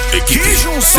Equipe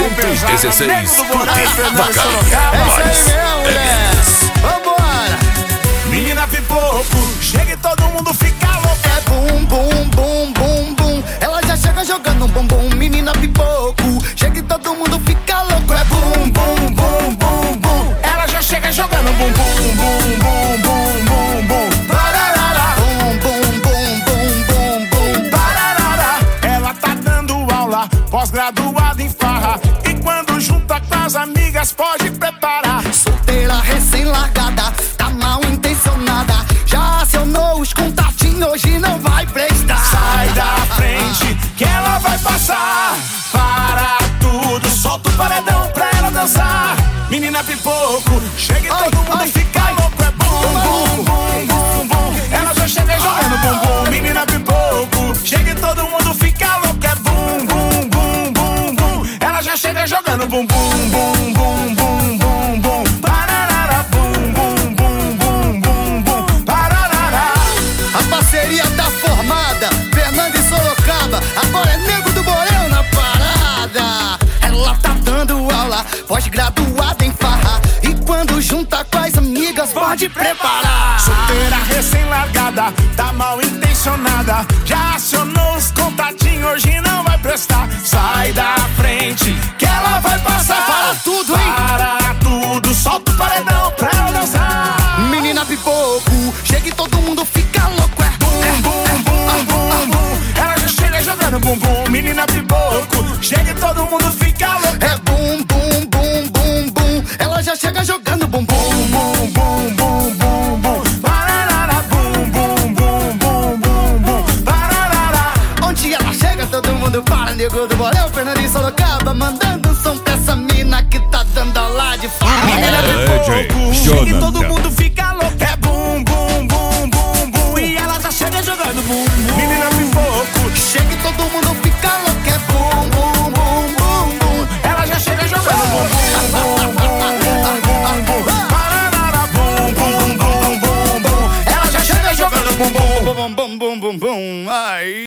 116 curte, vaca, É isso aí mesmo, mulher. Vambora. Menina pipoco, chega e todo mundo fica louco. É bum, bum, bum, bum, bum. Ela já chega jogando um bumbum. Menina pipoco, chega e todo mundo fica louco. É bum, bum, bum, bum, bum. Ela já chega jogando bum, bum, bum, bum, bum, bum, bum. Pararara. Bum, bum, bum, bum, bum, bum. Pararara. Ela tá dando aula, pós-graduada em farra. E quando junta com as amigas, pode preparar. Solteira recém-largada, tá mal intencionada. Já acionou os contatinhos, hoje não vai prestar. Sai da frente que ela vai passar. Para tudo, solta o paredão pra ela dançar. Menina pipoco, chega e todo mundo fica louco. É bum, bum, bum, bum, bum. Ela já chega jogando bumbum. Menina pipoco, chega e todo mundo fica louco. É bum, bum, bum, bum, bum. Ela já chega jogando bumbum, bum, bum, bum, bum, bum. Pararara, bum, bum, bum, bum, bum, bum. Pararara. A parceria tá formada, Fernando e Sorocaba. Agora é Nego do Borel na parada. Ela tá dando aula, pós-graduada em farra. E quando junta com as amigas, pode preparar. Solteira recém-largada, tá mal intencionada. Já acionou os contatinhos, hoje não vai prestar. Sai da frente que ela vai passar. Para tudo, hein? Para tudo, solta o paredão pra ela dançar. Menina pipoco, chega e todo mundo fica louco. É Bum, bum, bum, bum, bum. Ela já chega jogando bumbum. Menina pipoco, chega e todo mundo fica louco. é bum, bum, bum, bum, bum. Ela já chega jogando bumbum. Bum, bum, bum, bum, bum. Pararara, bum, bum, bum, bum, bum, bum. Pararara. Onde ela chega, todo mundo para. Nego do Borel, Fernando e Sorocaba, mandando um som pra essa mina que tá dando aula de farra. Menina pipoco, chega e todo mundo fica louco. É bum, bum, bum, bum, bum. E ela já chega jogando bum, bum. Menina pipoco, Chega e todo mundo fica louco. É bum, bum, bum, bum, bum. ela já chega jogando bum, bum, bum, bum, bum, bum. Pararara, bum, bum, bum, bum, bum. Ela já chega jogando bum, bum. Bum, bum, bum, bum, bum. Ai.